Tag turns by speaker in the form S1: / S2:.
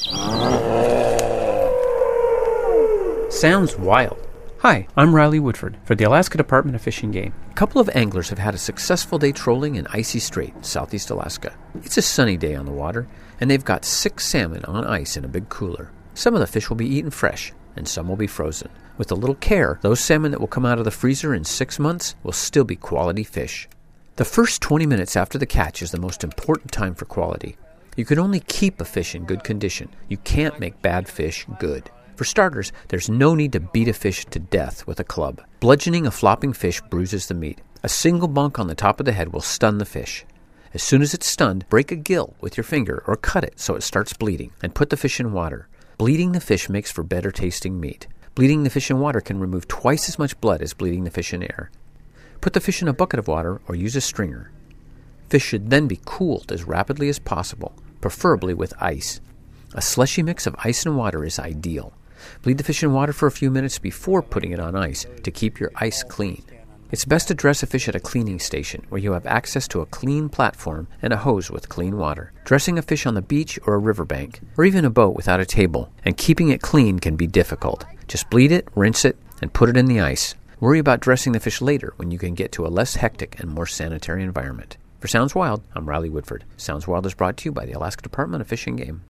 S1: Sounds wild. Hi, I'm Riley Woodford for the Alaska Department of Fish and Game. A couple of anglers have had a successful day trolling in Icy Strait, southeast Alaska. It's a sunny day on the water, and they've got 6 salmon on ice in a big cooler. Some of the fish will be eaten fresh, and some will be frozen. With a little care, those salmon that will come out of the freezer in 6 months will still be quality fish. The first 20 minutes after the catch is the most important time for quality. You can only keep a fish in good condition. You can't make bad fish good. For starters, there's no need to beat a fish to death with a club. Bludgeoning a flopping fish bruises the meat. A single bonk on the top of the head will stun the fish. As soon as it's stunned, break a gill with your finger or cut it so it starts bleeding, and put the fish in water. Bleeding the fish makes for better tasting meat. Bleeding the fish in water can remove twice as much blood as bleeding the fish in air. Put the fish in a bucket of water or use a stringer. Fish should then be cooled as rapidly as possible, preferably with ice. A slushy mix of ice and water is ideal. Bleed the fish in water for a few minutes before putting it on ice to keep your ice clean. It's best to dress a fish at a cleaning station where you have access to a clean platform and a hose with clean water. Dressing a fish on the beach or a riverbank, or even a boat without a table, and keeping it clean can be difficult. Just bleed it, rinse it, and put it in the ice. Worry about dressing the fish later when you can get to a less hectic and more sanitary environment. For Sounds Wild, I'm Riley Woodford. Sounds Wild is brought to you by the Alaska Department of Fish and Game.